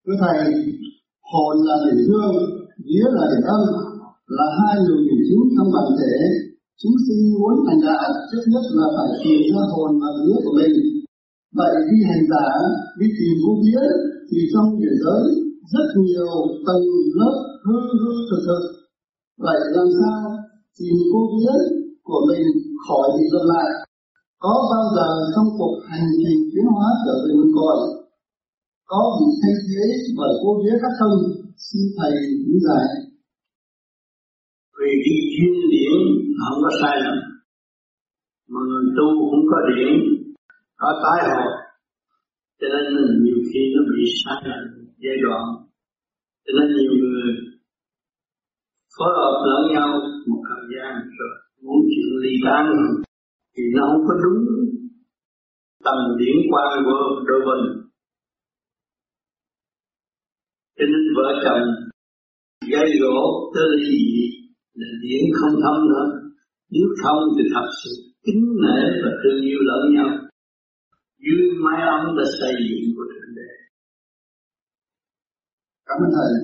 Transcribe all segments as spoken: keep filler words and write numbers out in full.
Thưa Thầy, hồn là điểm dương, vía là điểm âm, là hai luồng điển chính trong bản thể. Chúng sinh muốn thành đạo, trước nhất là phải tìm ra hồn và vía của mình. Vậy khi hành giả đi tìm cô vía thì trong địa giới rất nhiều tầng lớp hư hư thực thực. Vậy làm sao tìm cô vía của mình khỏi bị lặp lại? Có bao giờ trong cuộc hành trình tiến hóa trở về nguồn cội có bị thay thế bởi cô vía khác không? Xin Thầy lý giải. Vì cái duyên điển không có sai lầm, mà người tu cũng có điển, có tái hồi, cho nên nhiều khi nó bị sai lầm giai đoạn. Cho nên nhiều người phối hợp lẫn nhau một thời gian rồi muốn chuyện ly tán thì nó không có đúng tầng điển quan của đôi bên. Cho nên vợ chồng gây gỗ tới ly dị là điển không thông nữa. Nếu thông thì thật sự kính nể và thương yêu lẫn nhau dưới mái ấm đã xây dựng của Thượng Đế. Cảm ơn Thầy.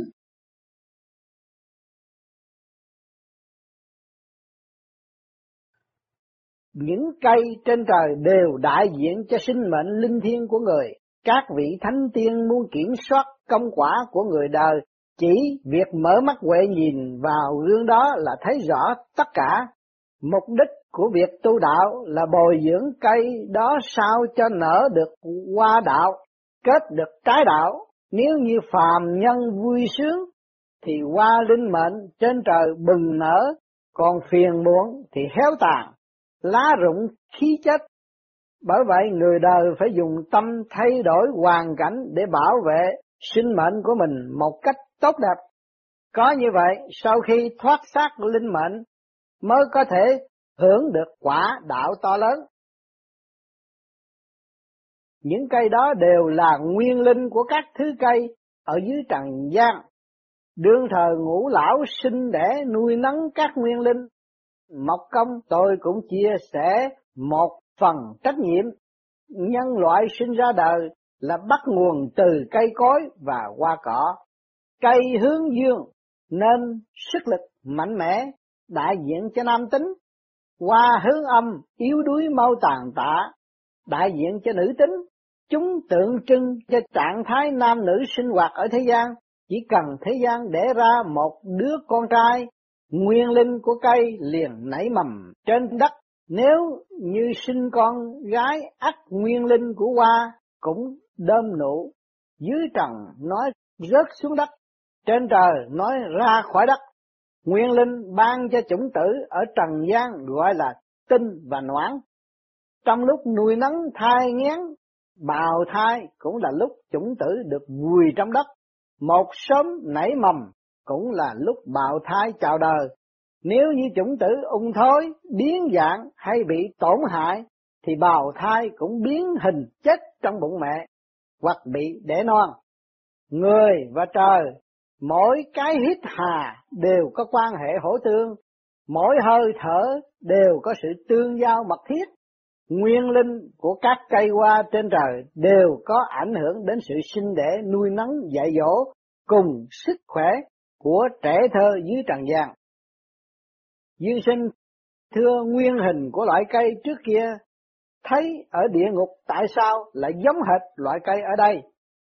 Những cây trên trời đều đại diện cho sinh mệnh linh thiêng của người. Các vị thánh tiên muốn kiểm soát công quả của người đời, chỉ việc mở mắt huệ nhìn vào gương đó là thấy rõ tất cả. Mục đích của việc tu đạo là bồi dưỡng cây đó sao cho nở được hoa đạo, kết được trái đạo. Nếu như phàm nhân vui sướng thì hoa linh mệnh trên trời bừng nở, còn phiền muộn thì héo tàn, lá rụng khí chết. Bởi vậy người đời phải dùng tâm thay đổi hoàn cảnh để bảo vệ sinh mệnh của mình một cách tốt đẹp. Có như vậy, sau khi thoát xác linh mệnh mới có thể hưởng được quả đạo to lớn. Những cây đó đều là nguyên linh của các thứ cây ở dưới trần gian. Đương thời Ngũ Lão sinh đẻ nuôi nấng các nguyên linh. Mộc Công tôi cũng chia sẻ một phần trách nhiệm. Nhân loại sinh ra đời là bắt nguồn từ cây cối và hoa cỏ. Cây hướng dương nên sức lực mạnh mẽ, đại diện cho nam tính. Hoa hướng âm yếu đuối mau tàn tạ, đại diện cho nữ tính. Chúng tượng trưng cho trạng thái nam nữ sinh hoạt ở thế gian. Chỉ cần thế gian đẻ ra một đứa con trai, nguyên linh của cây liền nảy mầm trên đất. Nếu như sinh con gái, ắt nguyên linh của hoa cũng đơm nụ. Dưới trần nói rớt xuống đất, trên trời nói ra khỏi đất. Nguyên linh ban cho chủng tử ở trần gian gọi là tinh và noãn. Trong lúc nuôi nấng thai nghén, bào thai cũng là lúc chủng tử được vùi trong đất. Một sớm nảy mầm cũng là lúc bào thai chào đời. Nếu như chủng tử ung thối, biến dạng hay bị tổn hại, thì bào thai cũng biến hình chết trong bụng mẹ, hoặc bị đẻ non. Người và trời, mỗi cái hít hà đều có quan hệ hỗ tương, mỗi hơi thở đều có sự tương giao mật thiết. Nguyên linh của các cây hoa trên trời đều có ảnh hưởng đến sự sinh đẻ, nuôi nấng, dạy dỗ cùng sức khỏe của trẻ thơ dưới trần gian. Dương Sinh thưa nguyên hình của loại cây trước kia thấy ở địa ngục tại sao lại giống hệt loại cây ở đây?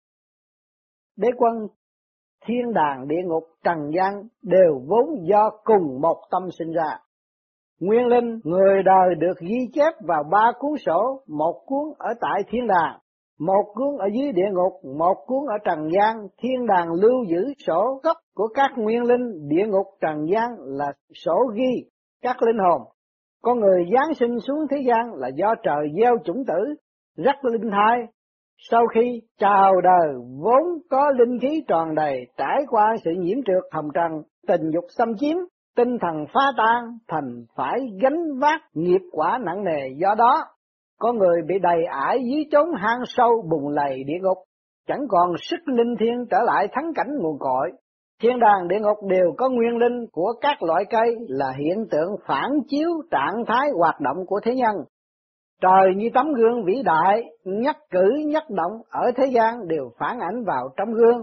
Đế Quân, thiên đàng, địa ngục, trần gian đều vốn do cùng một tâm sinh ra. Nguyên linh người đời được ghi chép vào ba cuốn sổ, một cuốn ở tại thiên đàng, một cuốn ở dưới địa ngục, một cuốn ở trần gian. Thiên đàng lưu giữ sổ gốc của các nguyên linh, địa ngục trần gian là sổ ghi các linh hồn. Con người giáng sinh xuống thế gian là do trời gieo chủng tử rất linh thai. Sau khi chào đời vốn có linh khí tròn đầy, trải qua sự nhiễm trượt hồng trần, tình dục xâm chiếm, tinh thần phá tan, thành phải gánh vác nghiệp quả nặng nề. Do đó, con người bị đầy ải dưới chốn hang sâu bùn lầy địa ngục, chẳng còn sức linh thiêng trở lại thắng cảnh nguồn cội. Thiên đàng địa ngục đều có nguyên linh của các loại cây là hiện tượng phản chiếu trạng thái hoạt động của thế nhân. Trời như tấm gương vĩ đại, nhất cử nhất động ở thế gian đều phản ảnh vào trong gương.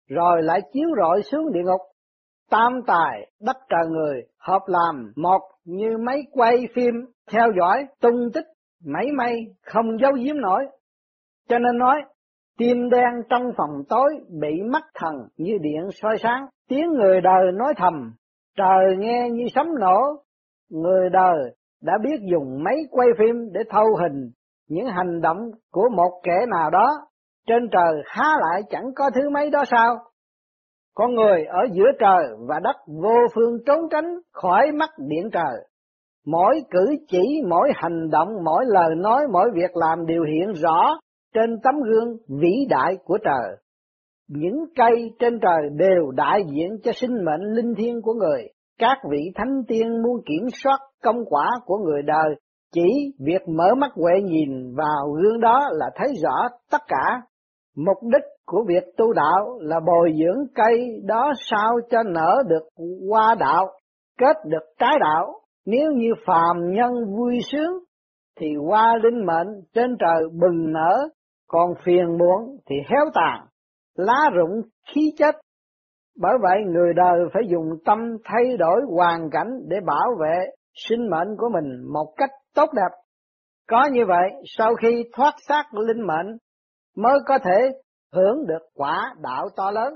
rồi lại chiếu rọi xuống địa ngục. Tam tài đất trời người hợp làm một như máy quay phim theo dõi tung tích mảy may không giấu giếm nổi. Cho nên nói tim đen trong phòng tối bị mắt thần như điện soi sáng. Tiếng người đời nói thầm, trời nghe như sấm nổ. Người đời đã biết dùng máy quay phim để thâu hình những hành động của một kẻ nào đó. Trên trời há lại chẳng có thứ mấy đó sao? Con người ở giữa trời và đất vô phương trốn tránh khỏi mắt điện trời. Mỗi cử chỉ, mỗi hành động, mỗi lời nói, mỗi việc làm đều hiện rõ trên tấm gương vĩ đại của trời. Những cây trên trời đều đại diện cho sinh mệnh linh thiêng của người. Các vị thánh tiên muốn kiểm soát công quả của người đời, chỉ việc mở mắt huệ nhìn vào gương đó là thấy rõ tất cả. Mục đích của việc tu đạo là bồi dưỡng cây đó sao cho nở được hoa đạo, kết được trái đạo. Nếu như phàm nhân vui sướng thì hoa linh mệnh trên trời bừng nở, còn phiền muộn thì héo tàn, lá rụng khí chết. Bởi vậy người đời phải dùng tâm thay đổi hoàn cảnh để bảo vệ sinh mệnh của mình một cách tốt đẹp. Có như vậy, sau khi thoát xác linh mệnh mới có thể hưởng được quả đạo to lớn.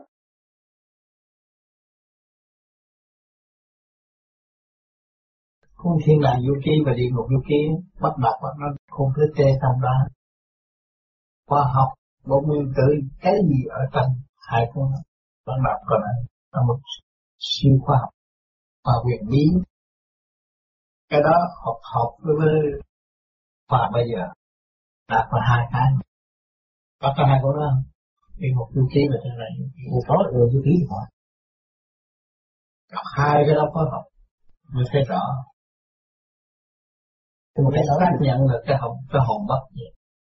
Khung thiên đàng vô ký và địa ngục vô ký bắt đặt bắt nó khung thứ tê tam đá. Khoa học bộ nguyên tử cái gì ở trong hai con bắt đặt còn là một siêu khoa học và huyền bí. Cái đó học học với khoa bây giờ đạt vào hai cái. Bắt có hai con đó không? Địa ngục vô ký và thiên đàng vô ký. Vô có là vô ký thôi. Gặp hai cái đó phối hợp mới thấy rõ. Thì một cái xác nhận là cái hồn, cái hồn bất diệt.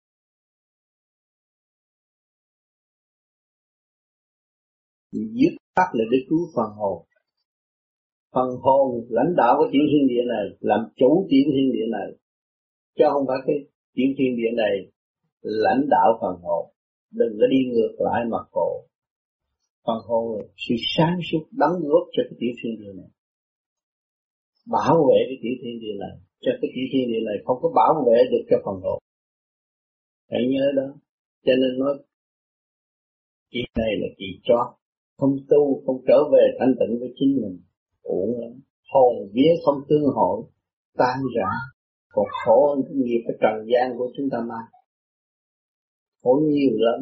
Dứt khoát là để cứu phần hồn. Phần hồn lãnh đạo của chuyển thiên địa này, làm chủ chuyển thiên địa này, chứ không phải cái chuyển thiên địa này lãnh đạo phần hồn. Đừng có đi ngược lại mà khổ. Phần hồn là sự sáng suốt đóng góp cho cái chuyển thiên địa này, bảo vệ cái chuyển thiên địa này. Cho cái tiểu thiên địa này không có bảo vệ được cho phần hồn. Hãy nhớ đó. Cho nên nói chuyện này là chuyện trót. Không tu, không trở về thanh tịnh với chính mình, uổng lắm. Hồn vía không tương hội, tan rã. Còn khổ hơn cái nghiệp ở trần gian của chúng ta mà. Khổ nhiều lắm.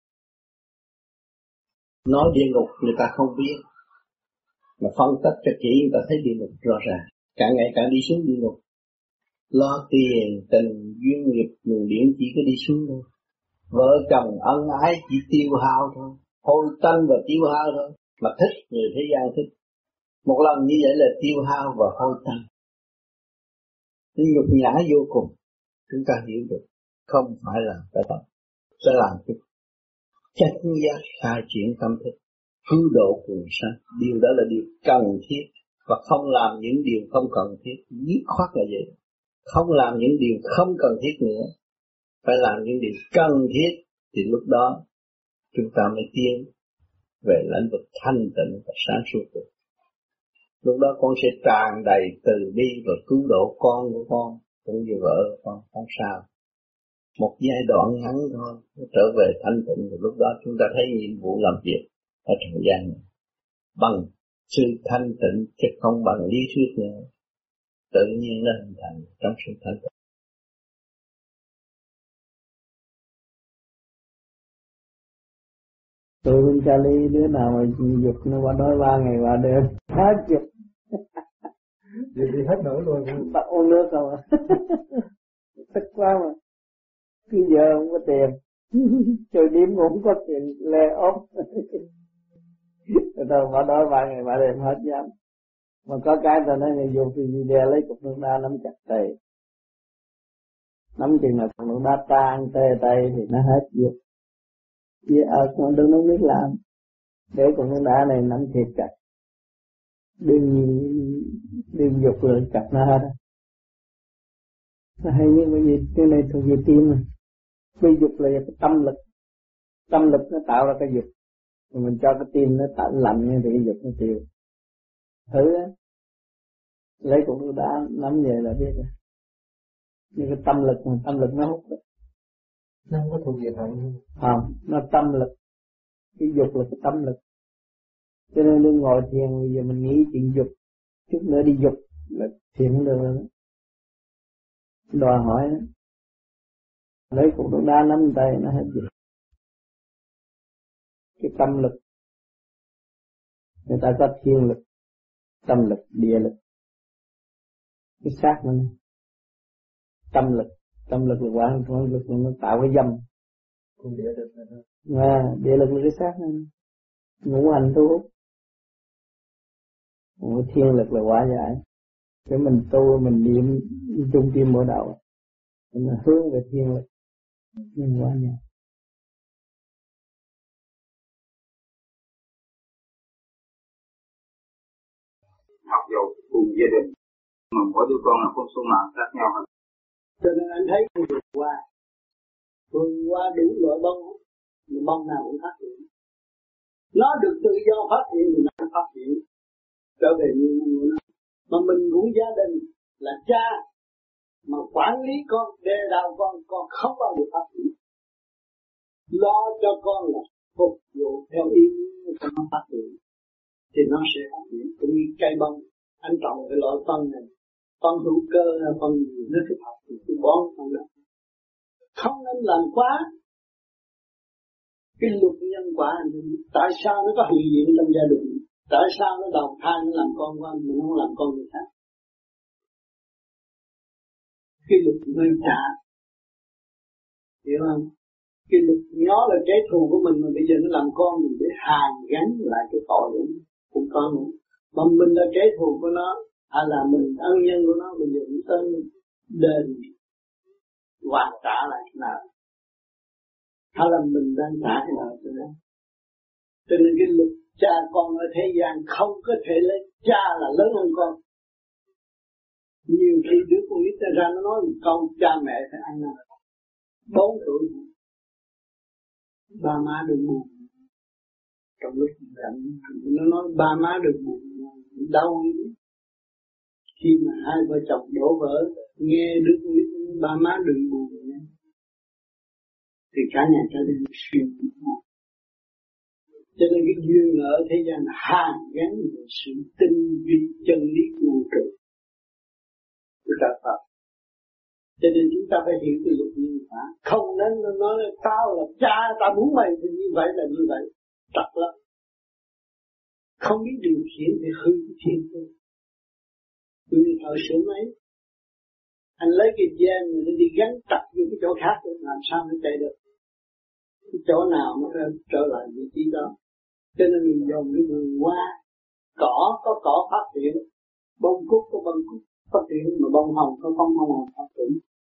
Nói địa ngục người ta không biết, mà phân tích cho kỹ người ta thấy địa ngục rõ ràng. Càng ngày càng đi xuống địa ngục. Lo tiền, tình, duyên nghiệp, nguồn điển chỉ có đi xuống thôi. Vợ chồng ân ái chỉ tiêu hao thôi. Hôi tanh và tiêu hao thôi. Mà thích, người thế gian thích. Một lần như vậy là tiêu hao và hôi tanh. Nó nhục nhã vô cùng. Chúng ta hiểu được. Không phải là cái đó. Sẽ làm cái chắc giác khai triển tâm thức. Cứu độ quần sanh. Điều đó là điều cần thiết. Và không làm những điều không cần thiết. Dứt khoát là vậy. Không làm những điều không cần thiết nữa. Phải làm những điều cần thiết. Thì lúc đó chúng ta mới tiến về lĩnh vực thanh tịnh và sáng suốt được. Lúc đó con sẽ tràn đầy từ bi và cứu độ con của con cũng như vợ của con, không sao. Một giai đoạn ngắn thôi, trở về thanh tịnh, và lúc đó chúng ta thấy nhiệm vụ làm việc ở trần gian này bằng sự thanh tịnh chứ không bằng lý thuyết nữa. Tự nhiên nó hình thành trong sự thanh tịnh. Tôi bên Cali đứa nào mà dục nó qua nói ba ngày ba đêm hết dục. Vì thì hết nổi luôn. Bắt uống nước không à. Thích quá mà. Cứ giờ không có tiền. Trời đêm cũng không có tiền lê ốm. Rồi bà nói ba ngày ba đêm hết dám. Mà có cái ta nói người dùng thì đè lấy cục nước đá nắm chặt tay. Nắm chừng là cục nước đá tan tê tay thì nó hết dục. Vì ở con đừng không biết làm. Để cục nước đá này nắm thiệt chặt. Đừng đừng dục rồi chặt nó hết. Nó hay như bởi vì cái này thuộc về tim rồi. Cái dục là cái tâm lực. Tâm lực nó tạo ra cái dục. mình cho cái tim nó tận lạnh thì cái dục nó tiêu. Thử á, lấy cục thuốc đá nắm về là biết rồi. Như cái tâm lực mà tâm lực nó hút đó. Nó không có thuộc về thận. Không, nó tâm lực. Cái dục là cái tâm lực. Cho nên đừng ngồi thiền bây giờ mình nghĩ chuyện dục, chút nữa đi dục là thiền không được rồi đó. Đòi hỏi đó. Lấy cục thuốc đá nắm tay nó hết dịch. Cái tâm lực, người ta có thiên lực, tâm lực, địa lực. Cái xác nó này. Tâm lực, tâm lực là quan trọng lực nó tạo cái dâm. Còn địa lực là thôi. À, địa lực là cái xác này. Ngũ hành thu hút. Còn thiên lực là hóa giải. Cái mình tu mình niệm trung tim mở đầu, mình hướng về thiên lực, mình hóa giải. Mặc dù cùng gia đình mà mỗi đứa con là con số mạng khác nhau hơn. Cho nên anh thấy con vượt qua, vượt qua đủ loại bông, mà bông nào cũng phát triển. Nó được tự do phát triển thì nó phát triển trở về như của nó. Mà mình cũng gia đình là cha mà quản lý con, đề đạo con, con không bao giờ phát triển. Lo cho con là phục vụ theo ý muốn cho nó phát triển thì nó sẽ phát triển. Cũng như cây bông, anh trồng cái loại phân này, phân hữu cơ hay phân gì nó thích hợp thì cứ bón phân đó. Không nên làm quá cái luật nhân quả. Tại sao nó có hiện diện trong gia đình? Tại sao nó đầu thai nó làm con của anh, mình không làm con người khác? Cái luật người trả, hiểu không? Cái luật nó là kẻ thù của mình mà bây giờ nó làm con mình để hàn gắn lại cái tội của nó, cũng có nữa. Mà mình là kẻ thù của nó, hay là mình ân nhân của nó, bây giờ cũng tên đền hoàn trả lại cái nào, hay là mình đang trả cái nào cho nó. Cho nên cái luật cha con ở thế gian không có thể lấy cha là lớn hơn con. Nhiều khi đứa con nít ra nó nói một câu cha mẹ phải ăn năn. Bốn tuổi ba má đừng buồn. Trong lúc rảnh nó nói ba má đừng buồn, đau đi. Khi mà hai vợ chồng đổ vỡ, nghe đứa con nít ba má đừng buồn thì cả nhà trở nên suy nghĩ. Cho nên cái duyên ở thế gian hàn gắn về sự tinh vi chân lý vũ trụ của Trời Phật. Cho nên chúng ta phải hiểu cái luật nhân quả. Không nên nó nói tao là cha, tao muốn mày thì như vậy là như vậy. Trật lắm. Không biết điều khiển thì hư cái thiên cơ. Vì thời sớm ấy, anh lấy cái gen nó đi gắn trật vô cái chỗ khác rồi, làm sao nó chạy được? Cái chỗ nào nó trở lại vị trí đó. Cho nên mình dùng cái vườn hoa, cỏ có cỏ phát triển, bông cúc có bông cúc phát triển, mà bông hồng có bông hồng hồng phát triển.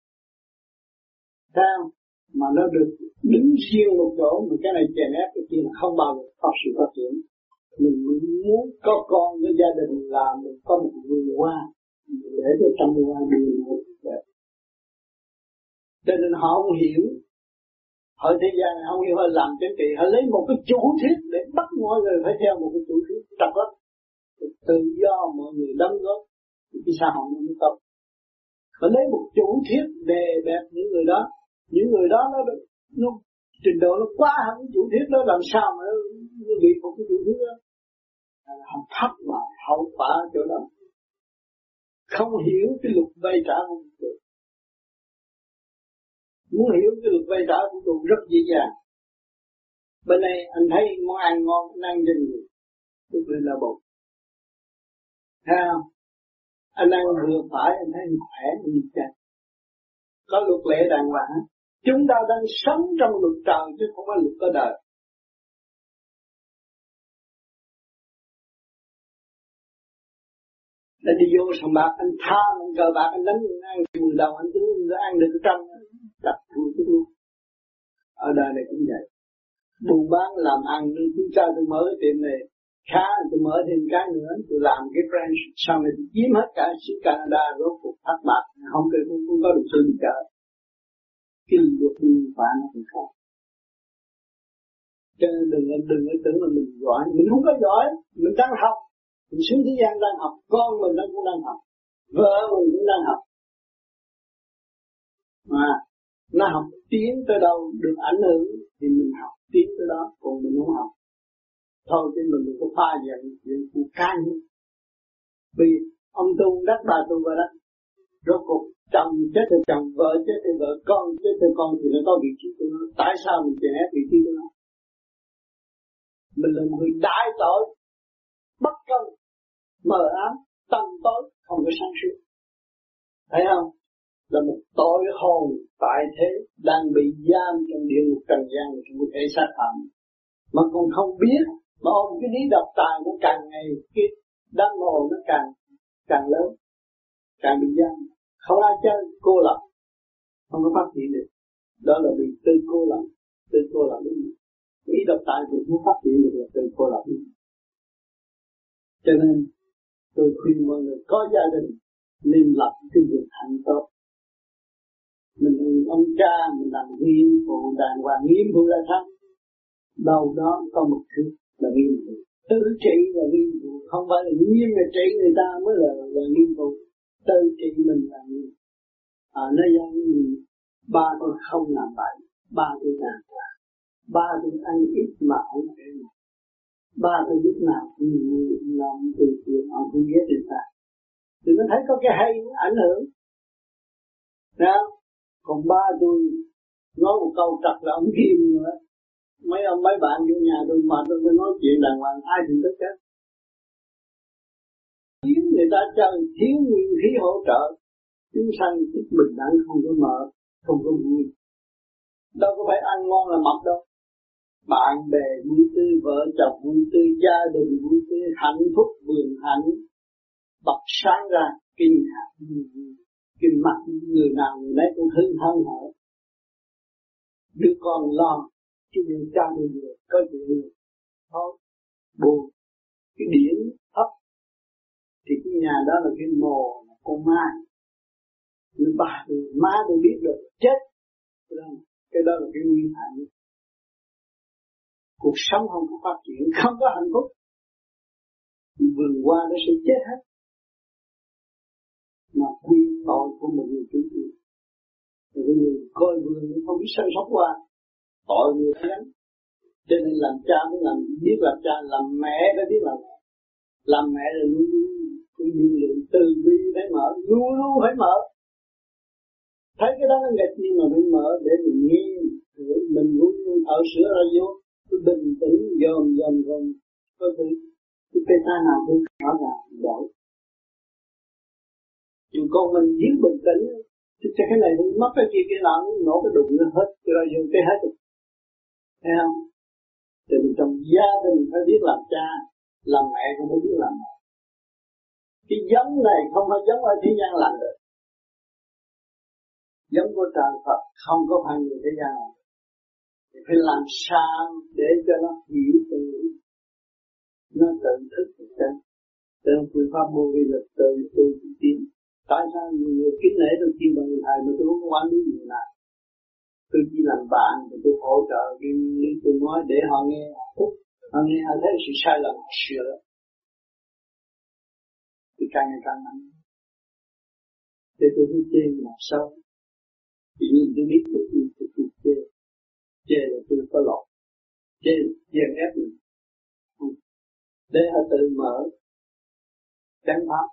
Sao? Mà nó được đứng riêng một chỗ, mà cái này chèn ép cái kia là không bao giờ có sự phát triển. Mình muốn có con với gia đình là mình có một vườn hoa, để cho trăm hoa đường một đẹp. Cho nên họ không hiểu. Ở thế gian này không hiểu, họ làm chính trị, họ lấy một cái chủ thuyết để bắt mọi người phải theo một cái chủ thuyết trật lắm. Tự do mọi người đóng góp thì cái xã hội nó mới tốt. Họ lấy một chủ thuyết đề bẹp những người đó, những người đó nó, nó trình độ nó quá hơn cái chủ thuyết đó, làm sao mà nó, nó bị một cái chủ thuyết đó. Họ thấp lại hậu quả ở chỗ đó. Không hiểu cái luật vay trả của mình được. Muốn hiểu cái luật vay trả của tôi rất dễ dàng. Bên này anh thấy món ăn ngon, anh ăn cho nhiều, tôi lên là bột. Thấy không? Anh ăn vừa phải, anh thấy khỏe, anh chạy. Có luật lệ đàng hoàng. Chúng ta đang sống trong luật trời chứ không phải luật có đời. Anh đi vô sòng bạc, anh tha, anh cờ bạc, anh đánh, anh ăn mười đồng, anh cứ ăn được cái trăm, đặt thua chút luôn. Ở đời này cũng vậy. Buôn bán làm ăn, tôi cho tôi mở cái tiệm này, khá, tôi mở thêm cái nữa, tôi làm cái branch, sau này tôi chiếm hết cả xứ Canada, rốt cuộc thất bạc, không có, không, không có được sự gì cả. Cái luật nhân quả nó cũng khác. Cho nên đừng đừng có tưởng là mình giỏi, mình không có giỏi, mình đang học, mình xuống thế gian đang học, con mình đang cũng đang học, vợ mình cũng đang học, mà nó học tiến tới đâu được ảnh hưởng thì mình học tiến tới đó, còn mình không học thôi thì mình đừng có pha dần chuyện của can. Vì ông tu đất bà tu vào đất, rốt cuộc chồng chết thì chồng, vợ chết thì vợ, con chết thì con, thì nó có vị trí của nó. Tại sao mình chèn ép vị trí của nó? Mình là một người đại tội, bất công, mờ ám, tâm tối, không có sáng suốt. Thấy không? Là một tội hồn tại thế đang bị giam trong địa ngục trần gian trong một thể xác phạm, mà còn không biết, mà ôm cái lý độc tài nó càng ngày cái đam mê nó càng càng lớn, càng bị giam, không ai chơi, cô lập, không có phát triển được. Đó là bị tư cô lập, tư cô lập đúng không? Ý độc tài cũng không phát triển được là tư cô lập. Cho nên tôi khuyên mọi người có gia đình nên lập cái việc hạnh tốt. Mình ông cha mình làm nghiêm phụ đàng hoàng, nghiêm phụ là sao? Đâu đó có một thứ là nghiêm phụ, tự trị là nghiêm phụ, không phải là nghiêm là trị người ta mới là là nghiêm phụ. Tự trị mình là nghiêm. À, nó giống như ba tôi không làm bậy, ba tôi làm hoàng, ba tôi ăn ít mà không thể mà, ba tôi lúc nào cũng làm từ chuyện ông không ghét người ta, thì nó thấy có cái hay ảnh hưởng, đó. Còn ba tôi nói một câu trật là ông Kim nữa, mấy ông mấy bạn vô nhà tôi mà tôi mới nói chuyện đàng hoàng, ai cũng tức hết. Thiếu người ta chơi, thiếu nguyên khí hỗ trợ, chúng sanh thích bình đẳng, không có mở, không có vui. Đâu có phải ăn ngon là mập đâu. Bạn bè vui tươi, vợ chồng vui tươi, gia đình vui tươi, hạnh phúc vườn hạnh bật sáng ra, kinh hạt kinh mặt người nào người nấy cũng hưng hân hở. Đứa con lo, chứ đừng cha đừng được, có chuyện được. Thôi, buồn, cái điển thấp, thì cái nhà đó là cái mồ, con ma. Người bà, người má tôi biết được, chết. Cái đó là cái nguy hại. Cuộc sống không có phát triển, không có hạnh phúc, vườn hoa nó sẽ chết hết. Mà quy tội của một người chủ quyền, người người coi vườn không biết săn sóc hoa, tội người ta lắm. Cho nên làm cha mới làm, biết làm cha, làm mẹ phải biết làm mẹ. Làm mẹ là luôn luôn cũng như lượng từ bi phải mở, luôn luôn phải mở. Thấy cái đó nó nghịch nhưng mà mình mở để mình nghe, mình luôn luôn ở sửa ra vô, cứ bình tĩnh, dòm dòm dòm, có thứ cái ta nào cũng rõ ràng đổi. Nhưng con mình thiếu bình tĩnh, thì cái này thì mất cái kia cái nọ, nổ cái đụng nó hết, rồi vô cái hết rồi. Thấy không? Thì trong gia đình phải biết làm cha, làm mẹ cũng phải biết làm mẹ. Cái giống này không phải giống ở thế gian làm được. Giống của trời Phật không có phải người thế gian làm được. Thì phải làm sao để cho nó hiểu tự, nó tự thức được chân. Cho nên phương pháp vô vi là tự tu tự tiến. Tại sao nhiều người kính nể tôi chiên bằng người thầy mà tôi không có quản lý người nào? Tôi chỉ làm bạn, tôi hỗ trợ, tôi nói để họ nghe, họ thích, họ nghe, họ thấy sự sai lầm, họ sửa. Thì càng ngày càng mạnh. Để tôi biết chê là sao? Tự nhiên tôi biết tôi biết tôi tôi chê. Chê là tôi có lỗi. Chê là chèn ép mình. Để họ tự mở, chánh pháp.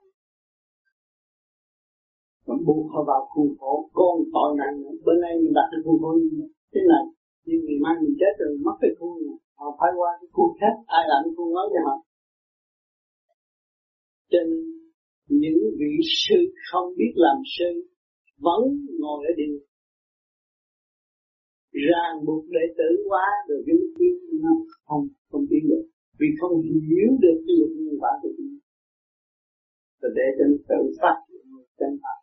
Mà buộc họ vào khuôn khổ, con tội nặng nữa. Bữa nay mình đặt cái khuôn khổ như thế này, nhưng ngày mai mình chết rồi mất cái khuôn này. Họ phải qua cái khuôn khác, ai làm cái khuôn đó cho họ. Trên những vị sư không biết làm sư vẫn ngồi ở địa ngục, ràng buộc đệ tử quá rồi cái lúc tiến nó không không tiến được, vì không hiểu được cái luật nhân quả của chúng. Rồi để cho nó tự phát triển chân pháp.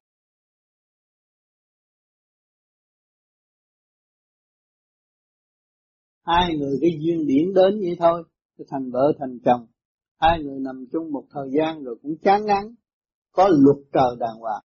Hai người cái duyên điển đến vậy thôi, cái thành vợ thành chồng. Hai người nằm chung một thời gian rồi cũng chán ngán. Có luật trời đàng hoàng,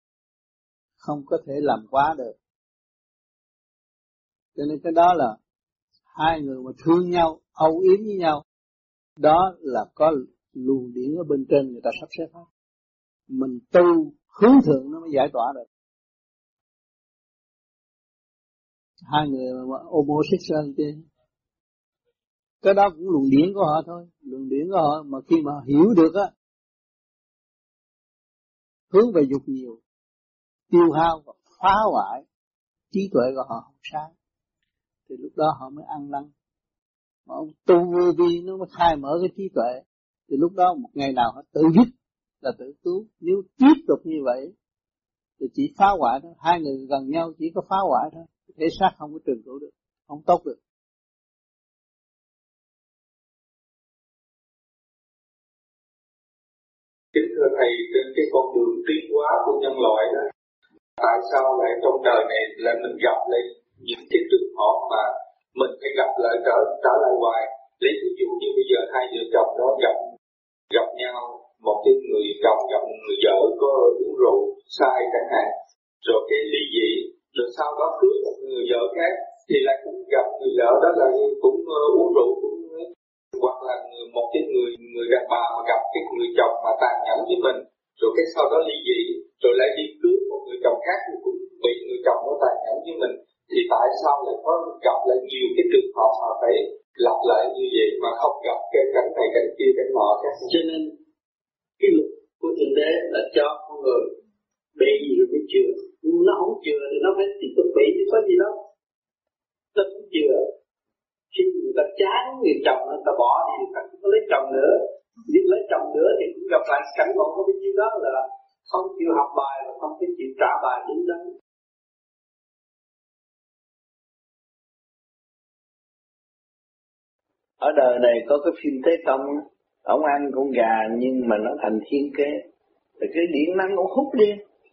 không có thể làm quá được. Cho nên cái đó là hai người mà thương nhau, âu yếm với nhau, đó là có luồng điển ở bên trên người ta sắp xếp hết. Mình tu hướng thượng nó mới giải tỏa được. Hai người mà homosexuality, cái đó cũng luồng điển của họ thôi, luồng điển của họ mà khi mà hiểu được á, hướng về dục nhiều, tiêu hao và phá hoại trí tuệ của họ không sai, thì lúc đó họ mới ăn năn. Mà ông tu vô vi nó mới khai mở cái trí tuệ, thì lúc đó một ngày nào họ tự dứt là tự cứu. Nếu tiếp tục như vậy thì chỉ phá hoại thôi, hai người gần nhau chỉ có phá hoại thôi, thể xác không có trường cửu được, không tốt được. Kính thưa thầy, trên cái con đường tiến hóa của nhân loại đó, tại sao lại trong đời này là mình gặp lại những cái trường hợp mà mình phải gặp lại trở trở lại hoài? Lấy ví dụ như bây giờ hai vợ chồng đó gặp gặp nhau, một cái người chồng gặp một người vợ có uống rượu sai chẳng hạn, rồi cái ly dị, rồi sau đó cưới một người vợ khác thì lại cũng gặp người vợ đó là cũng uh, uống rượu cũng, hoặc là một cái người người đàn bà mà gặp cái người chồng mà tàn nhẫn với mình, rồi cái sau đó ly dị, rồi lại đi cưới một người chồng khác thì cũng bị người chồng nó tàn nhẫn với mình, thì tại sao lại có gặp lại nhiều cái trường hợp mà phải lặp lại như vậy mà không gặp cái cảnh này cảnh kia cảnh nọ khác? Cho nên cái luật của thượng đế là cho con người bị gì rồi mới chừa, nhưng nó không chừa thì nó phải tiếp tục bị chứ có gì đâu, nó cũng chừa. Khi người ta chán người chồng, người ta bỏ đi, người ta không có lấy chồng nữa, nhưng lấy chồng nữa thì cũng gặp lại cảnh ngộ có cái gì đó là không chịu học bài và không có chịu trả bài đúng đắn. Ở đời này có cái phim Thế Công, ông ăn con gà nhưng mà nó thành thiên kế, thì cái điện năng nó hút đi,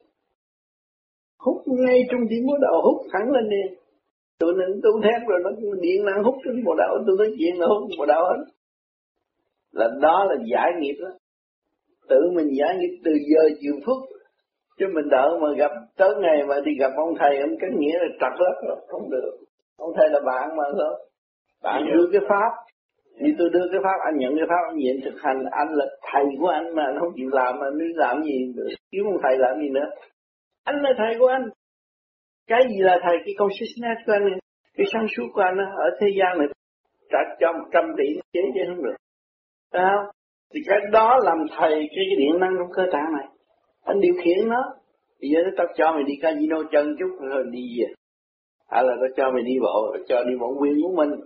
hút ngay trong tiếng bộ đầu, hút thẳng lên đi. Tụi nên tu thét rồi nó điện năng hút trên bộ đạo, tôi nói chuyện là hút bộ đạo hết. Là đó là giải nghiệp đó. Tự mình giải nghiệp từ giờ chiều phút. Chứ mình đợi mà gặp tới ngày mà đi gặp ông thầy, ông cái nghĩa là trật lắm rồi, không được. Ông thầy là bạn mà thôi. Bạn đưa cái pháp. Như tôi đưa cái pháp, anh nhận cái pháp, anh nhận thực hành, anh là thầy của anh mà anh không chịu làm, anh đi làm gì nữa, kiếm ông thầy làm gì nữa. Anh là thầy của anh. Cái gì là thầy? Cái consciousness của anh, cái sáng suốt của anh ở thế gian này trả cho một trăm tỷ chế chứ không được. Phải không? Thì cái đó làm thầy cái, cái điện năng trong cơ tạng này. Anh điều khiển nó. Bây giờ tao cho mày đi casino chân chút rồi đi về. Hay là tao cho mày đi bộ, cho đi bộ quyền của mình.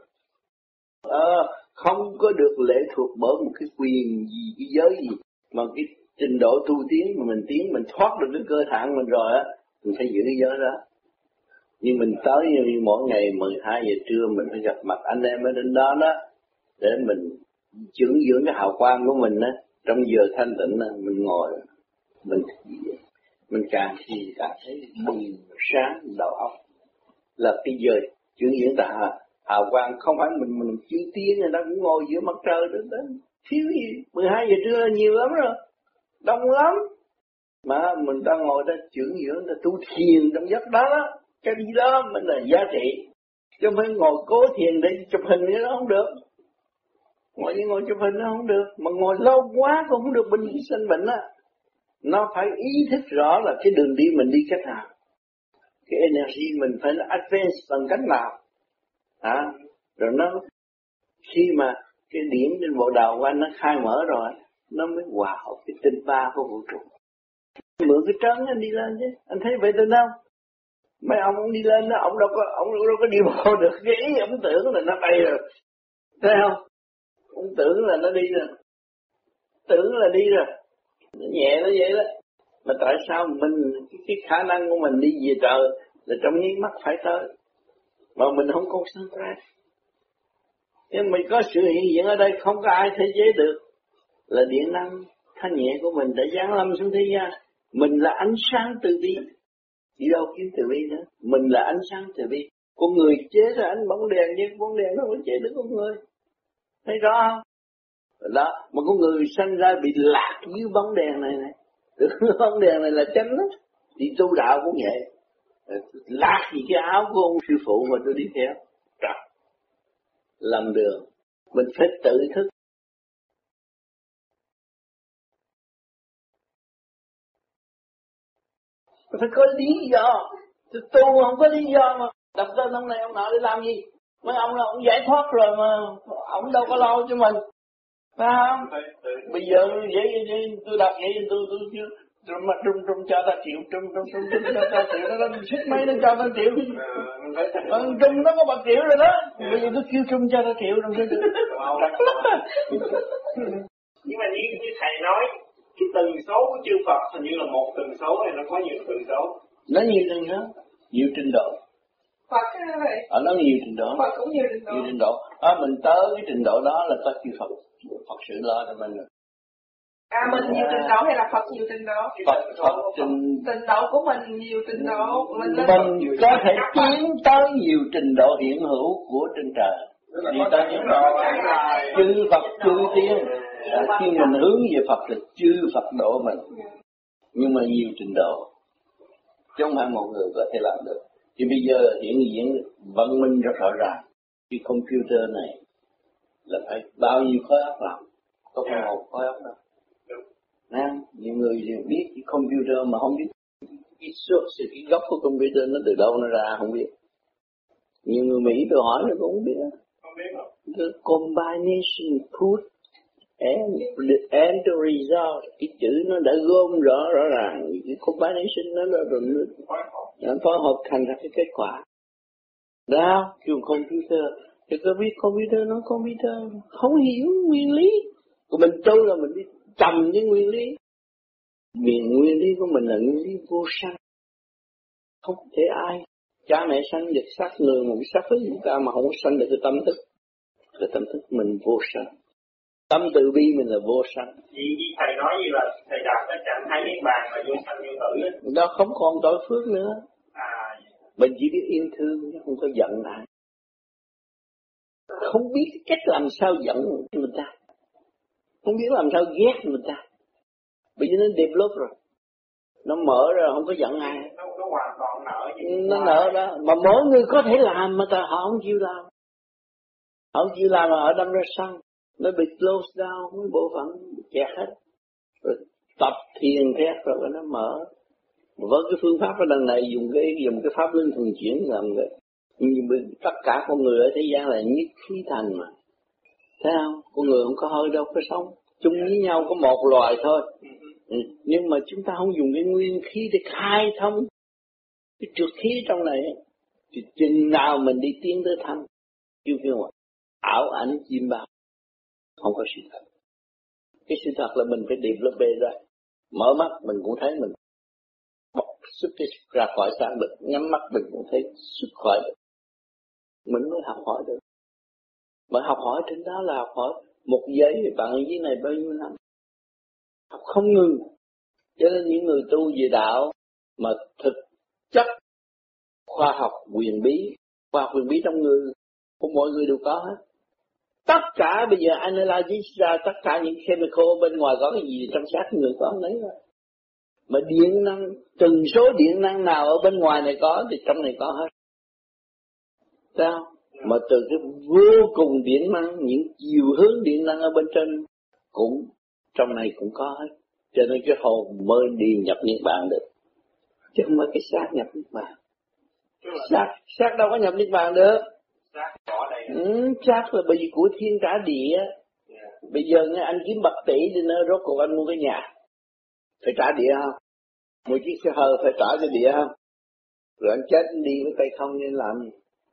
Ờ, không có được lệ thuộc bởi một cái quyền gì, cái giới gì. Mà cái trình độ tu tiến mà mình tiến, mình thoát được cái cơ tạng mình rồi á, mình phải giữ cái giới đó. Nhưng mình tới như mỗi ngày mười hai giờ trưa mình phải gặp mặt anh em ở trên đó đó, để mình dưỡng dưỡng cái hào quang của mình á. Trong giờ thanh tịnh mình ngồi, mình mình càng thì càng thấy bừng sáng đầu óc. Là cái giờ dưỡng dưỡng ta hào quang, không phải mình mình chữ tiếng người ta cũng ngồi giữa mặt trời đến đến thiếu gì, mười hai giờ trưa nhiều lắm rồi, đông lắm. Mà mình ta ngồi ta dưỡng dưỡng, ta tu thiền trong giấc đó đó. Cái gì đó mới là giá trị. Chứ không phải ngồi cố thiền để chụp hình cái đó không được. Ngồi như ngồi chụp hình nó không được. Mà ngồi lâu quá cũng không được, bệnh sinh bệnh á. Nó phải ý thức rõ là cái đường đi mình đi cách nào. Cái energy mình phải là advance bằng cách nào. À, rồi nó khi mà cái điểm trên bộ đầu của anh nó khai mở rồi, nó mới hòa hợp cái tinh ba của vũ trụ. Mượn cái trấn anh đi lên chứ. Anh thấy vậy tin không? Mấy ông ông đi lên đó, ông đâu có ông đâu có đi bộ được, cái ý ông tưởng là nó bay rồi, thấy không? Ông tưởng là nó đi rồi, tưởng là đi rồi, nó nhẹ nó vậy đó. Mà tại sao mình cái, cái khả năng của mình đi về trời là trong nháy mắt phải tới, mà mình không concentrate. Nhưng mình có sự hiện diện ở đây không có ai thể chế được, là điện năng thanh nhẹ của mình đã giáng lâm xuống thế gian. Mình là ánh sáng từ bi. Đi đâu kiếm từ bi nữa? Mình là ánh sáng từ bi. Con người chế ra ánh bóng đèn, nhưng bóng đèn nó không chế được con người. Thấy rõ không? Đó, mà con người sanh ra bị lạc dưới bóng đèn này này. Bóng đèn này là chánh đó. Đi tu đạo cũng vậy. Lạc gì cái áo của ông sư phụ mà tôi đi theo. Trời. lầm đường. Mình phải tự thức. Phải có lý do. Tôi tu không có lý do mà đập tên ông này ông nọ để làm gì? Mấy ông là ông giải thoát rồi mà ông đâu có lo cho mình. Phải không? Bây giờ vậy, vậy tôi đập vậy tôi tôi chưa trung mà trung trung cho ta chịu, trung trung trung trung cho ta chịu, nó nó xích mấy nó cho ta chịu. Còn trung nó có bạc triệu rồi đó. Bây giờ tôi kêu trung cho ta chịu rồi. Nhưng mà như, như thầy nói, cái tần số của chư Phật hình như là một tần số này nó có nhiều tần số. Nó nhiều tần số, nhiều trình độ. Phật cái này. Ở nó nhiều trình độ. Phật cũng nhiều trình độ. Nhiều trình độ. À, mình tới cái trình độ đó là có chư Phật, Phật sự lo cho mình rồi. À mình nhiều trình độ hay là Phật nhiều trình độ? Phật, Phật trình... trình độ của mình nhiều trình độ. Mình, mình có thể tiến tới nhiều trình độ hiện hữu của trên trời. Đi tới những độ chư Phật chư tiên. Khi mình hướng về Phật thì chư Phật độ mình. Nhưng mà nhiều trình độ. Chứ không phải một người có thể làm được. Thì bây giờ hiện diện văn minh rất rõ ràng. Cái computer này là phải bao nhiêu khối óc làm. Có phải một khối óc đâu. Nè, nhiều người biết cái computer mà không biết cái source, cái gốc của computer nó từ đâu nó ra không biết. Nhiều người Mỹ tôi hỏi nó cũng không biết. Không biết đâu. The combination put and the end result, cái chữ nó đã gom rõ rõ ràng, cái combination nó là rồi nó phối hợp thành ra cái kết quả. Đó, dùng computer, thì có biết computer nó computer không hiểu nguyên lý. Của mình tu là mình đi trầm với nguyên lý. Miền nguyên lý của mình là nguyên lý vô sanh. Không thể ai. Cha mẹ sanh được sắc người, một sắc với chúng ta mà không có sanh được cái tâm thức. Cái tâm thức mình vô sanh. Tâm từ bi mình là vô sanh. Vì thầy nói như là thầy đạt cái trạng thái niết bàn là vô sanh vô tử ấy. Đó không còn tội phước nữa. À, mình chỉ biết yêu thương chứ không có giận ai. Không biết cách làm sao giận người ta. Không biết làm sao ghét người ta. Bây giờ nó develop rồi. Nó mở ra không có giận ai. Nó, nó hoàn toàn nở. Nó nở đó. Mà mỗi người có thể làm mà ta họ không chịu làm. Họ không chịu làm mà họ đâm ra sân. Nó bị close down, cái bộ phận kẹt hết. Rồi tập thiền thét rồi nó mở. Với cái phương pháp ở đằng này dùng cái dùng cái pháp luân thường chuyển làm cái. Nhưng tất cả con người ở thế gian là nhất khí thành mà. Thấy không? Con người không có hơi đâu có sống. Chung với nhau có một loài thôi. Ừ. Nhưng mà chúng ta không dùng cái nguyên khí để khai thông cái trượt khí trong này. Thì chừng nào mình đi tiến tới thăm. Kêu kêu mà ảo ảnh chim bao. Không có sự thật. Cái sự thật là mình phải develop ra. Mở mắt mình cũng thấy mình bọc xuất ra khỏi sáng được. Nhắm mắt mình cũng thấy xuất khỏi được. Mình mới học hỏi được. Mà học hỏi trên đó là học hỏi một giây thì bạn ở dưới này bao nhiêu năm. Học không ngừng. Cho nên những người tu về đạo mà thực chất khoa học quyền bí, khoa học quyền bí trong người của mọi người đều có hết. Tất cả bây giờ analyze ra tất cả những chemical bên ngoài có cái gì trong xác người có lấy rồi. Mà điện năng, từng số điện năng nào ở bên ngoài này có thì trong này có hết. Sao? Mà từ cái vô cùng điện năng, những chiều hướng điện năng ở bên trên cũng trong này cũng có hết. Cho nên cái hồn mới đi nhập niết bàn được. Chứ không phải cái xác nhập niết bàn. Xác, xác đâu có nhập niết bàn được. Xác có đây. Ừ, xác là bởi vì của thiên trả địa. Yeah. Bây giờ nghe anh kiếm bạc tỷ đi nữa, rốt cuộc anh mua cái nhà. Phải trả địa không? Mua chiếc xe hơi phải trả cho địa không? Rồi anh chết đi với tay không nên làm gì?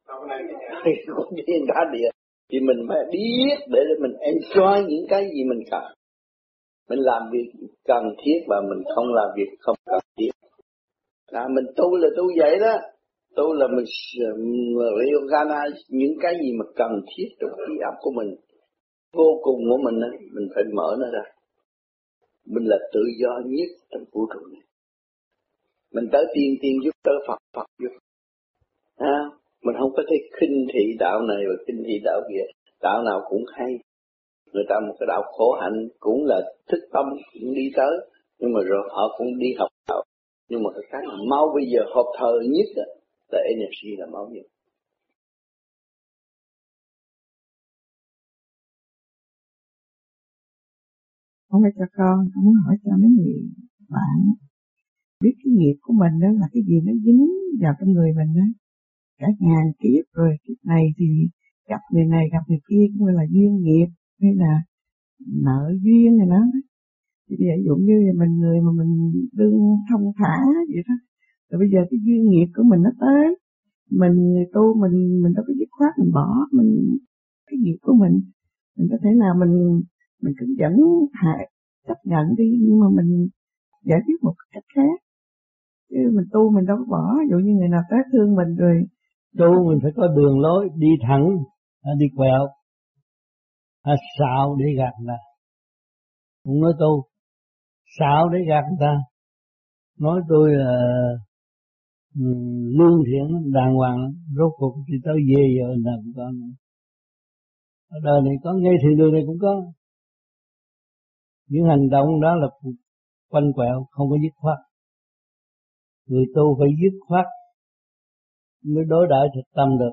Không thiên trả địa. Thì mình phải biết để mình enjoy những cái gì mình cần. Mình làm việc cần thiết và mình không làm việc không cần thiết. À, mình tu là tu vậy đó. Tu là mình reorganize những cái gì mà cần thiết trong trí óc của mình. Vô cùng của mình đó, mình phải mở nó ra. Mình là tự do nhất trong vũ trụ này. Mình tới tiên tiên giúp tới Phật, Phật giúp. À, mình không có thể khinh thị đạo này và khinh thị đạo kia. Đạo nào cũng hay. Người ta một cái đạo khổ hạnh cũng là thức tâm cũng đi tới. Nhưng mà rồi họ cũng đi học đạo. Nhưng mà cái là mau bây giờ hợp thời nhất là energy là máu nhất. không phải cho con, con muốn hỏi cho mấy người bạn biết cái nghiệp của mình đó là cái gì nó dính vào trong người mình đó, cả ngàn kiếp rồi kiếp này thì gặp người này gặp người kia cũng là duyên nghiệp hay là nợ duyên này đó. Thì ví dụ như mình người mà mình đương thông thả vậy đó, rồi bây giờ cái duyên nghiệp của mình nó tới, mình người tu mình mình đâu có dứt khoát mình bỏ mình cái nghiệp của mình, mình có thể nào mình mình cứ vẫn hại chấp nhận đi, nhưng mà mình giải quyết một cách khác, chứ mình tu mình đâu có bỏ. Ví dụ như người nào tác thương mình rồi tu mình phải có đường lối, đi thẳng đi quẹo, hay xạo để gạt người ta. Không nói tu xạo để gạt người ta, nói tôi là uh, lương thiện đàng hoàng, rốt cuộc thì tới về giờ nào cũng có. Ở đời này có, ngay thiền đường này cũng có. Những hành động đó là quanh quẹo, không có dứt khoát. Người tu phải dứt khoát mới đối đãi thực tâm được.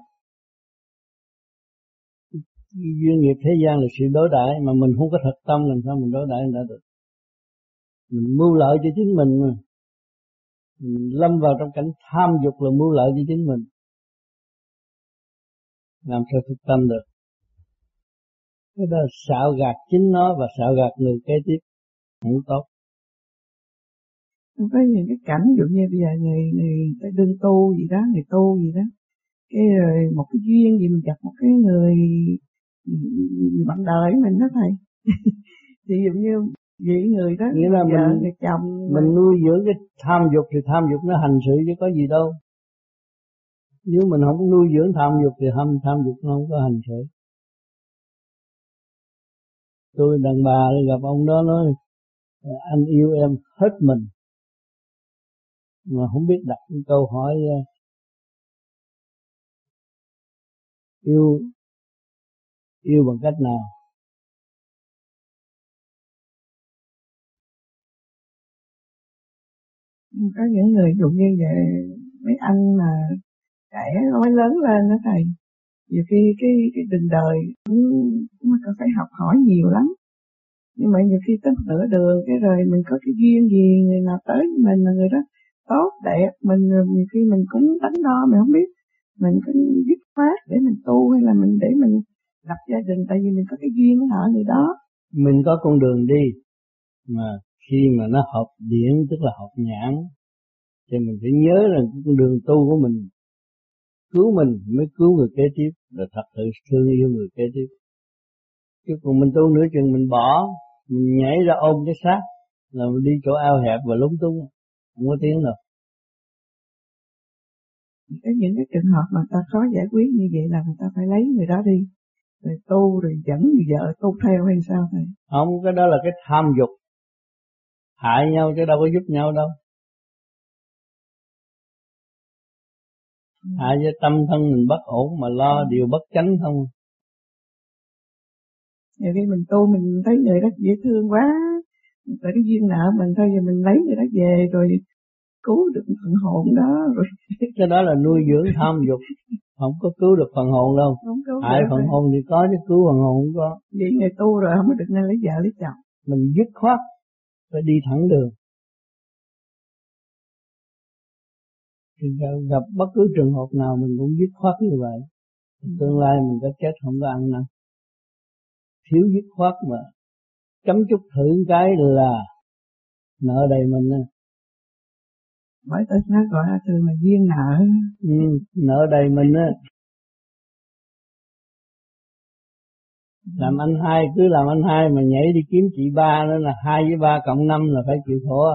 Duyên nghiệp thế gian là sự đối đãi, mà mình không có thật tâm làm sao mình đối đãi người ta được. Mình mưu lợi cho chính mình mà. Mình lâm vào trong cảnh tham dục là mưu lợi cho chính mình, làm sao thực tâm được. Cái đó là xạo gạt chính nó và xạo gạt người kế tiếp, không tốt. Không có những cái cảnh ví dụ như bây giờ người người ta đương tu gì đó, người tu gì đó, cái rồi một cái duyên gì mình gặp một cái người, người bạn đời mình đó thầy. Ví dụ như vậy người đó, nghĩa là vợ, mình người chồng mình mà... nuôi dưỡng cái tham dục thì tham dục nó hành sự chứ có gì đâu. Nếu mình không nuôi dưỡng tham dục thì tham tham dục nó không có hành sự. Tôi đàn bà gặp ông đó nói anh yêu em hết mình, mà không biết đặt câu hỏi yêu yêu bằng cách nào. Có những người ví dụ như vậy, mấy anh mà trẻ mới lớn lên đó thầy, nhiều khi cái cái tình đời cũng, cũng phải học hỏi nhiều lắm, nhưng mà nhiều khi tới nửa đường cái rồi mình có cái duyên gì người nào tới với mình mà người đó tốt đẹp, mình nhiều khi mình cũng đánh đo mình không biết, mình cứ dứt khoát để mình tu hay là mình để mình lập gia đình, tại vì mình có cái duyên với họ người đó. Mình có con đường đi mà khi mà nó hợp điển tức là hợp nhãn, thì mình phải nhớ rằng con đường tu của mình cứu mình mới cứu người kế tiếp, là thật sự thương yêu người kế tiếp. Chứ còn mình tu nửa chừng mình bỏ, mình nhảy ra ôm cái xác là mình đi chỗ ao hẹp và lúng túng, không có tiếng đâu. Có những cái trường hợp mà ta khó giải quyết như vậy là người ta phải lấy người đó đi, rồi tu rồi dẫn người vợ tu theo hay sao thầy? Không, cái đó là cái tham dục, hại nhau chứ đâu có giúp nhau đâu. Ừ. Hại cho tâm thân mình bất ổn mà lo ừ. điều bất chánh không. Nhiều khi mình tu mình thấy người đó dễ thương quá, tại cái duyên nợ mình thôi, giờ mình lấy người đó về rồi cứu được phần hồn đó rồi. Cái đó là nuôi dưỡng tham dục, không có cứu được phần hồn đâu. Hại phần rồi. Hồn thì có chứ cứu phần hồn không có. Vậy người tu rồi không có được nên lấy vợ lấy chồng. Mình dứt khoát phải đi thẳng đường. Thì gặp bất cứ trường hợp nào mình cũng dứt khoát như vậy. Tương lai mình có chết không có ăn năn. Thiếu dứt khoát mà chấm chút thử cái là nợ đầy mình á. Bởi tôi nói gọi là thường là duyên nợ. Ừ, nợ đầy mình á. Làm anh hai, cứ làm anh hai mà nhảy đi kiếm chị ba nữa là hai với ba cộng năm là phải chịu thua.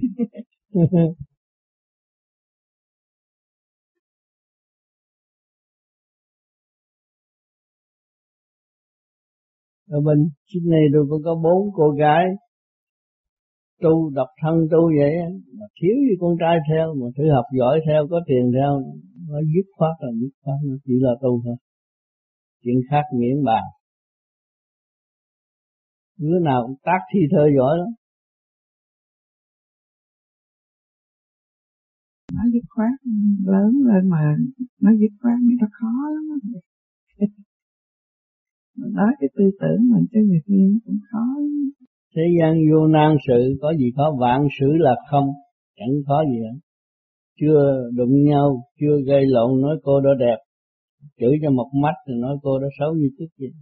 Ở bên Sydney tôi cũng có bốn cô gái tu độc thân tu vậy, mà thiếu gì con trai theo, mà thử học giỏi theo, có tiền theo, nó dứt khoát là dứt khoát, nó chỉ là tu thôi. Chuyện khác miễn bàn. Đứa nào cũng tác thi thơ giỏi lắm. Nó dứt khoát lớn lên mà nó dứt khoát mới nó khó lắm. Nói cái tư tưởng mình cho nhiều khi nó cũng khó lắm. Thế gian vô nan sự, có gì khó, vạn sự là không, chẳng khó gì hết. Chưa đụng nhau, chưa gây lộn nói cô đó đẹp, chửi cho một mắt rồi nói cô đó xấu như trước vậy.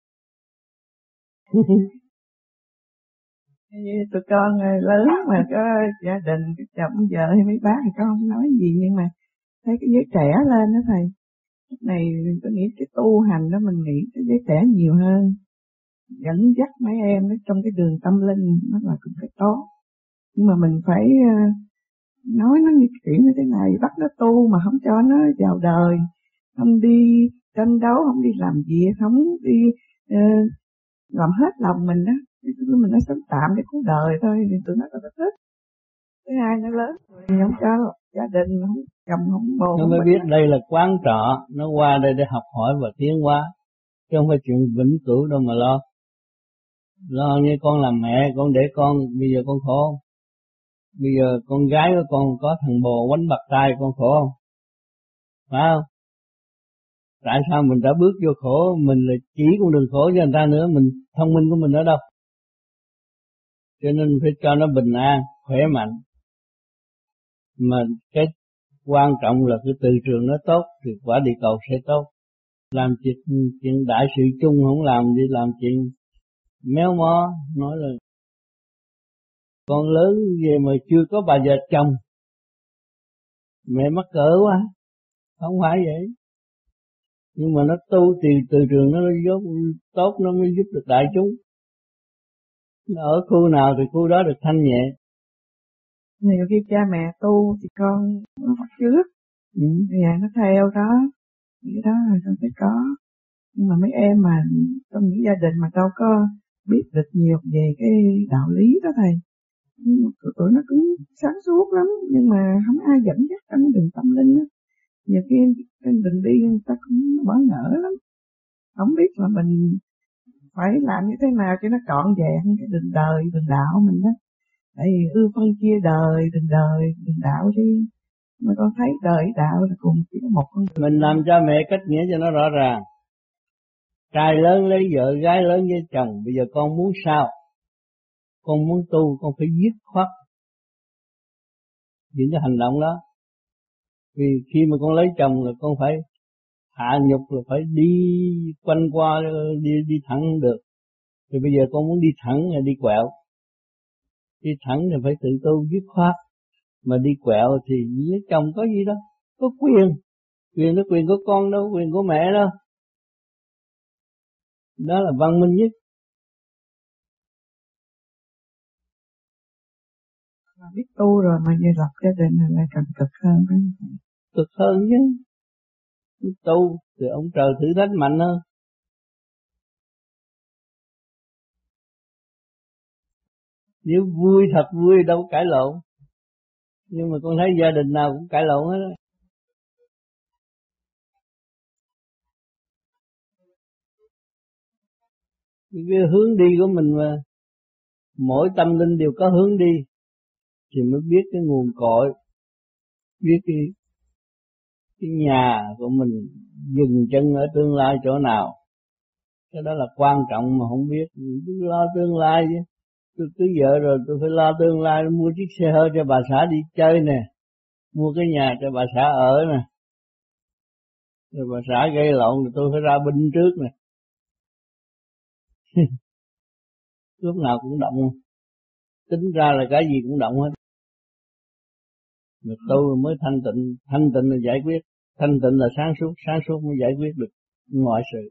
Tụi con lớn mà có gia đình, có chồng vợ hay mấy bác thì con không nói gì, nhưng mà thấy cái giới trẻ lên đó thầy. Lúc này tôi nghĩ cái tu hành đó mình nghĩ cái giới trẻ nhiều hơn, dẫn dắt mấy em đó trong cái đường tâm linh nó là cũng cái tốt. Nhưng mà mình phải nói nó như chuyện như thế này, bắt nó tu mà không cho nó vào đời, không đi tranh đấu, không đi làm việc, không đi uh, làm hết lòng mình đó. Mình nói sống tạm để cứu đời thôi, thì tụi nó có thích. Thứ hai nó lớn rồi không cho gia đình, không chồng, không bồ. Nó mới biết đây là quán trọ, nó qua đây để học hỏi và tiến hóa, chứ không phải chuyện vĩnh cửu đâu mà lo. Lo như con làm mẹ, con để con, bây giờ con khổ không? Bây giờ con gái của con có thằng bồ quánh bạc tay, con khổ không? Phải không? Tại sao mình đã bước vô khổ, mình là chỉ con đường khổ cho người ta nữa, mình thông minh của mình ở đâu? Cho nên phải cho nó bình an, khỏe mạnh. Mà cái quan trọng là cái từ trường nó tốt thì quả địa cầu sẽ tốt. Làm chuyện, chuyện đại sự chung không làm đi làm chuyện méo mó, nói là con lớn về mà chưa có bà vợ chồng, mẹ mắc cỡ quá, không phải vậy. Nhưng mà nó tu từ từ trường nó giúp tốt, nó mới giúp được đại chúng. Nó ở khu nào thì khu đó được thanh nhẹ. Nhiều khi cha mẹ tu thì con nó bắt chước, ừ. Nhà nó theo đó, cái đó là con phải có. Nhưng mà mấy em mà trong những gia đình mà đâu có biết được nhiều về cái đạo lý đó thầy, tụi, tụi nó cũng sáng suốt lắm, nhưng mà không ai dẫn dắt trong đường tâm linh đó. Nhiều khi trên đường đi người ta cũng bỡ ngỡ lắm, không biết là mình phải làm như thế nào cho nó trọn vẹn cái đường đời, đường đạo mình đó. Tại vì ưa phân chia đời, đường đời, đường đạo đi. Mà con thấy đời đạo là cùng chỉ có một con đường. Mình làm cha mẹ cách nghĩa cho nó rõ ràng. Trai lớn lấy vợ, gái lớn với chồng, bây giờ con muốn sao? Con muốn tu, con phải dứt khoát những cái hành động đó. Vì khi mà con lấy chồng là con phải hạ nhục, là phải đi quanh qua, đi đi thẳng không được. Thì bây giờ con muốn đi thẳng là đi quẹo. Đi thẳng thì phải tự tu dứt khoát. Mà đi quẹo thì lấy chồng có gì đâu, có quyền. Quyền đó quyền của con đâu, quyền của mẹ đâu. Đó là văn minh nhất. Biết tu rồi mà về lập gia đình lại càng cực hơn đó. Cực hơn chứ. Biết tu thì ông trời thử thách mạnh hơn. Nếu vui thật vui đâu cãi lộn. Nhưng mà con thấy gia đình nào cũng cãi lộn hết đó. Cái hướng đi của mình mà mỗi tâm linh đều có hướng đi thì mới biết cái nguồn cội, biết cái cái nhà của mình dừng chân ở tương lai chỗ nào. Cái đó là quan trọng mà không biết, cứ lo tương lai chứ. Tôi cưới vợ rồi tôi phải lo tương lai, mua chiếc xe hơi cho bà xã đi chơi nè, mua cái nhà cho bà xã ở nè. Rồi bà xã gây lộn thì tôi phải ra binh trước nè. Lúc nào cũng động, tính ra là cái gì cũng động hết. Mà tôi mới thanh tịnh, thanh tịnh là giải quyết, thanh tịnh là sáng suốt, sáng suốt mới giải quyết được mọi sự.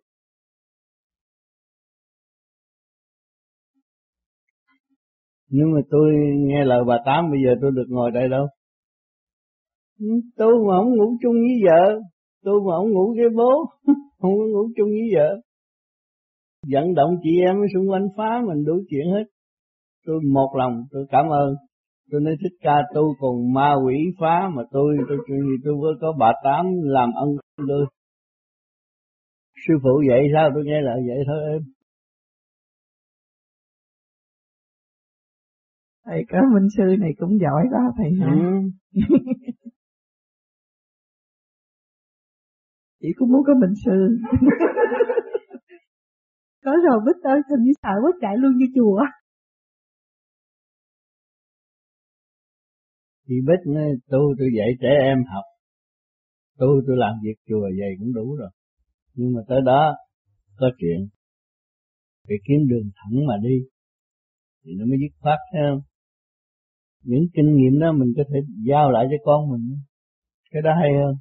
Nhưng mà tôi nghe lời bà Tám, bây giờ tôi được ngồi đây đâu. Tôi mà không ngủ chung với vợ, tôi mà không ngủ với bố, không có ngủ chung với vợ. Vận động chị em ở xung quanh phá mình đủ chuyện hết. Tôi một lòng, tôi cảm ơn. Tôi nói Thích Ca tu còn ma quỷ phá, mà tôi tôi chuyện gì tôi có, có bà Tám làm ân tôi. Sư phụ vậy sao tôi nghe lời vậy thôi em. Thầy có minh sư này cũng giỏi đó thầy hả? Ừ. Chị cũng muốn có minh sư. Có rồi Bích ơi, hình như sợ quá chạy luôn như chùa. Chị Bích nói tu tôi dạy trẻ em học, tu tôi làm việc chùa vậy cũng đủ rồi. Nhưng mà tới đó có chuyện, phải kiếm đường thẳng mà đi, thì nó mới dứt khoát, thấy không? Những kinh nghiệm đó mình có thể giao lại cho con mình, cái đó hay hơn.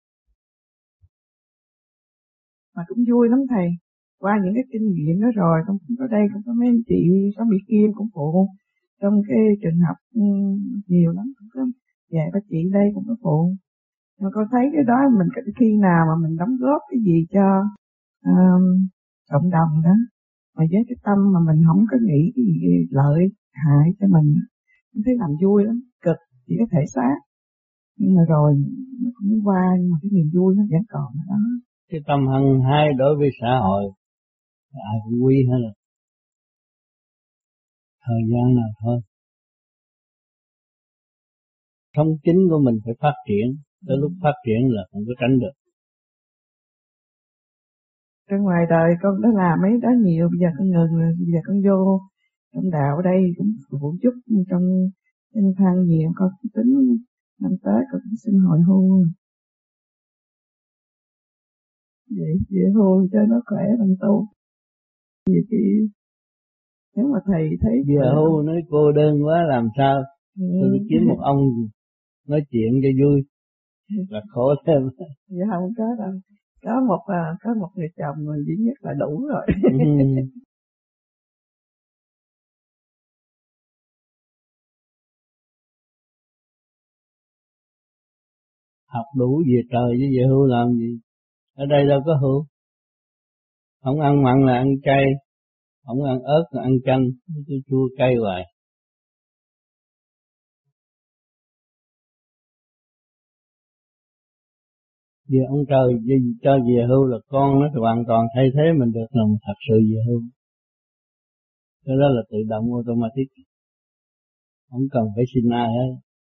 Mà cũng vui lắm thầy, qua những cái kinh nghiệm đó rồi, không có đây, không có mấy anh chị, có Mỹ Kim cũng phụ, trong cái trường học nhiều lắm, cũng có vài ba chị đây cũng có phụ. Mà con thấy cái đó mình khi nào mà mình đóng góp cái gì cho um, cộng đồng đó, mà với cái tâm mà mình không có nghĩ cái gì lợi hại cho mình, mình thấy làm vui lắm, cực chỉ có thể xác, nhưng mà rồi nó cũng qua, nhưng mà cái niềm vui nó vẫn còn ở đó. Cái tâm hăng hai đối với xã hội ai cũng quý hết rồi, thời gian nào thôi. Sống chính của mình phải phát triển, tới lúc phát triển là không có tránh được. Trong ngoài đời con đã làm mấy đó nhiều, bây giờ con ngừng rồi, bây giờ con vô trong đạo ở đây cũng phụ chút trong tinh thăng nhiều, con tính năm tới con cũng xin hồi hưu. Vậy vậy hưu cho nó khỏe bằng tu. Vậy thì nếu mà thầy thấy giờ hưu nói cô đơn quá làm sao? Ừ. Tôi kiếm một ông nói chuyện cho vui là khổ thêm. Dạ không có đâu, có một có một người chồng mà duy nhất là đủ rồi. Ừ. Học đủ về trời chứ về hưu làm gì? Ở đây đâu có hưu. Không ăn mặn là ăn cay, không ăn ớt là ăn chanh, chua chua cay hoài. Giờ ông trời cho về hưu là con nó hoàn toàn thay thế mình được, là mình thật sự về hưu. Cái đó là tự động automatic, không cần phải xin ai hết.